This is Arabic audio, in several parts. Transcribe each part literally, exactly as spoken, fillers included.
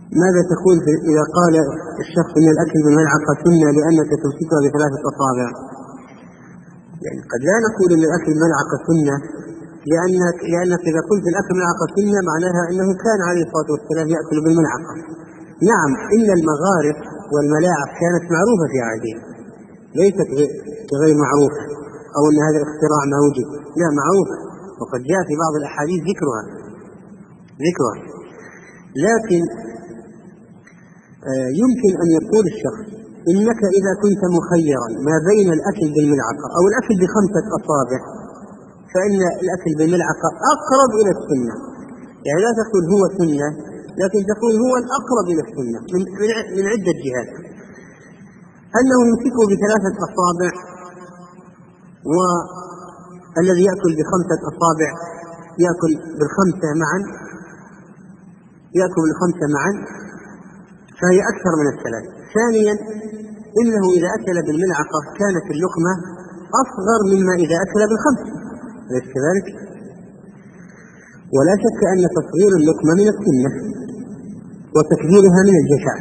ماذا تقول إذا قال الشخص إن الأكل بالملعقة سنة لأنك تمسكها بثلاثة أصابع؟ يعني قد لا نقول إن الأكل بالملعقة سنة، لأنك, لأنك إذا قلت الأكل بالملعقة سنة معناها أنه كان عليه الصلاة والسلام يأكل بالملعقة. نعم، إن المغارف والملاعق كانت معروفة في عهده، ليست غير معروفة أو أن هذا الاختراع ما وجد، لا، معروفة، وقد جاء في بعض الأحاديث ذكرها ذكرها لكن يمكن أن يقول الشخص إنك إذا كنت مخيرا ما بين الأكل بالملعقة أو الأكل بخمسة أصابع فإن الأكل بالملعقة أقرب إلى السنة. يعني لا تقول هو سنة، لكن تقول هو الأقرب إلى السنة من عدة جهات. أنه يمسكه بثلاثة أصابع، والذي يأكل بخمسة أصابع يأكل بالخمسة معا يأكل بالخمسة معا فهي أكثر من الثلاث. ثانيا، إنه إذا أكل بالملعقة كانت اللقمة أصغر مما إذا أكل بالخمس، أليس كذلك؟ ولا شك أن تصغير اللقمة من السنة وتكبيرها من الجشع،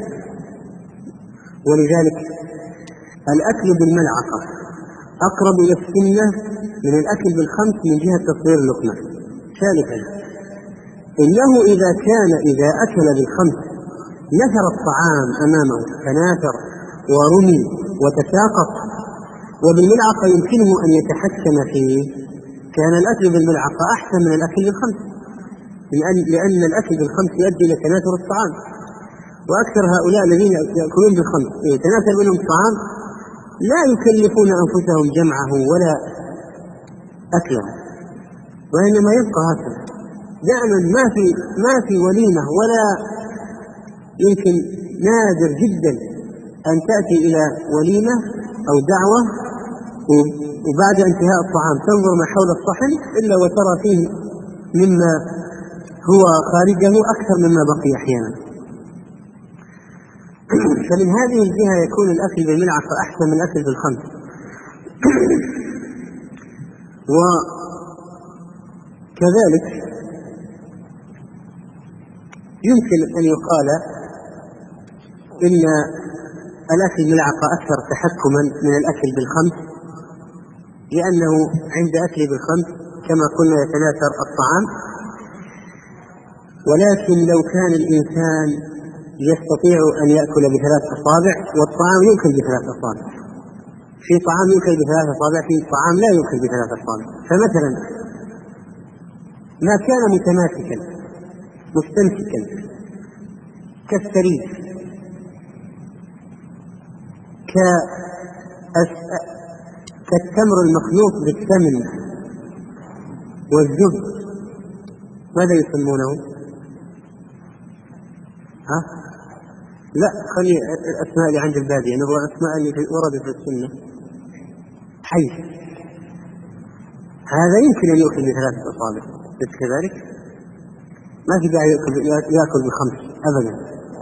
ولذلك الأكل بالملعقة أقرب إلى السنة من الأكل بالخمس من جهة تصغير اللقمة. ثالثا، إنه إذا كان إذا أكل بالخمس نثر الطعام أمامه، تناثر ورمي وتساقط، وبالملعقة يمكنه أن يتحكم فيه، كان الأكل بالملعقة أحسن من الأكل بالخمس، لأن, لأن الأكل بالخمس يؤدي إلى تناثر الطعام، وأكثر هؤلاء الذين يأكلون بالخمس يتناثر منهم الطعام لا يكلفون أنفسهم جمعه ولا أكله، وإنما يبقى هكذا دائما. ما في ما في وليمة ولا يمكن، نادر جدا أن تأتي إلى وليمة أو دعوة وبعد انتهاء الطعام تنظر ما حول الصحن إلا وترى فيه مما هو خارجه أكثر مما بقي أحيانا. فمن هذه الجهة يكون الأكل بالملعقة أحسن من الأكل بالخمس. وكذلك يمكن أن يقال إن الأكل بالملعقة أكثر تحكما من الأكل بالخمس، لأنه عند أكل بالخمس كما قلنا يتناثر الطعام. ولكن لو كان الإنسان يستطيع أن يأكل بثلاث أصابع، والطعام يؤكل بثلاث أصابع، في طعام يؤكل بثلاث أصابع، في طعام لا يؤكل بثلاث أصابع. فمثلا ما كان متماسكا مستمسكا كالثريد، كالتمر المخلوط بالسمن والزبد، ماذا يسمونه؟ ها؟ لا، خلي الأسماء اللي عند البادية، نبغى الأسماء اللي وردت في السنة. حيث هذا يمكن أن يأكل بثلاثة أصابع، بس كذلك ما في داعي يأكل, يأكل بخمس أبدا.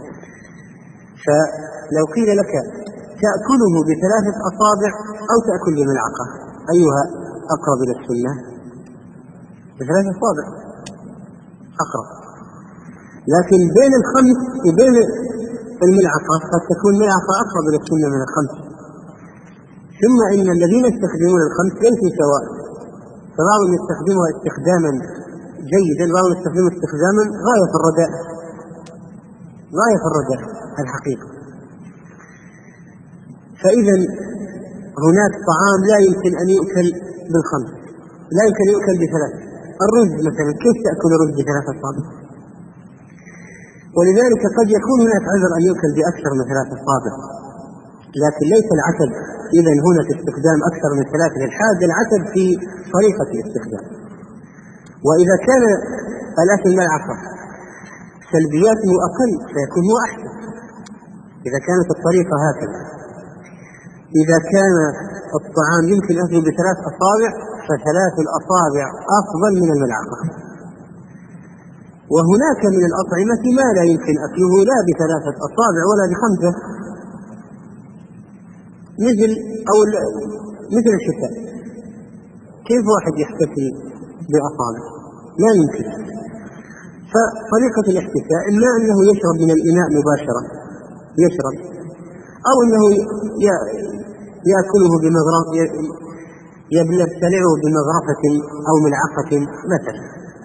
فلو قيل لك تأكله بثلاثة أصابع أو تأكل بملعقة، أيها أقرب إلى السنة؟ بثلاثة أصابع أقرب. لكن بين الخمس وبين الملعقة قد تكون الملعقة أقرب إلى السنة من الخمس. ثم إن الذين يستخدمون الخمس ليسوا سواء، فبعضهم يستخدمها استخداما جيدا، بعضهم يستخدمها استخداما غاية في الرداء غاية في الرداء الحقيقة. فإذا هناك طعام لا يمكن أن يؤكل بالخمس، لا يمكن أن يؤكل بثلاث. الرز مثلا، كيف تأكل الرز بثلاثة أصابع؟ ولذلك قد يكون هناك عذر أن يؤكل بأكثر من ثلاثة أصابع، لكن ليس العتب إذا هنا في استخدام أكثر من ثلاثة للحاجة، العتب في طريقة الاستخدام. وإذا كان الأكل ملعقة سلبياته أقل فيكون هو أحسن إذا كانت الطريقة هكذا. إذا كان الطعام يمكن أكله بثلاث أصابع فثلاث الأصابع أفضل من الملعقة. وهناك من الأطعمة ما لا يمكن أكله لا بثلاثة أصابع ولا بخمسة، مثل أو مثل الشتاء. كيف واحد يحتفي بأصابع؟ لا يمكن. فطريقة الاحتساء إما أنه يشرب من الإناء مباشرة يشرب، أو أنه يأكله بمغرفة يبتلعه بمغرفة أو ملعقة مثلا.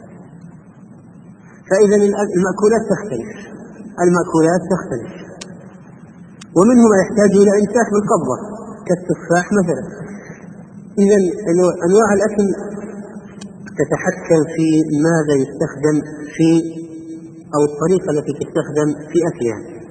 فإذا المأكولات تختلف المأكولات تختلف ومنه ما يحتاج إلى إمساك بالقبضة كالتفاح مثلا. إذا أنواع الأكل تتحكم في ماذا يستخدم في أو الطريقة التي تستخدم في أكلها.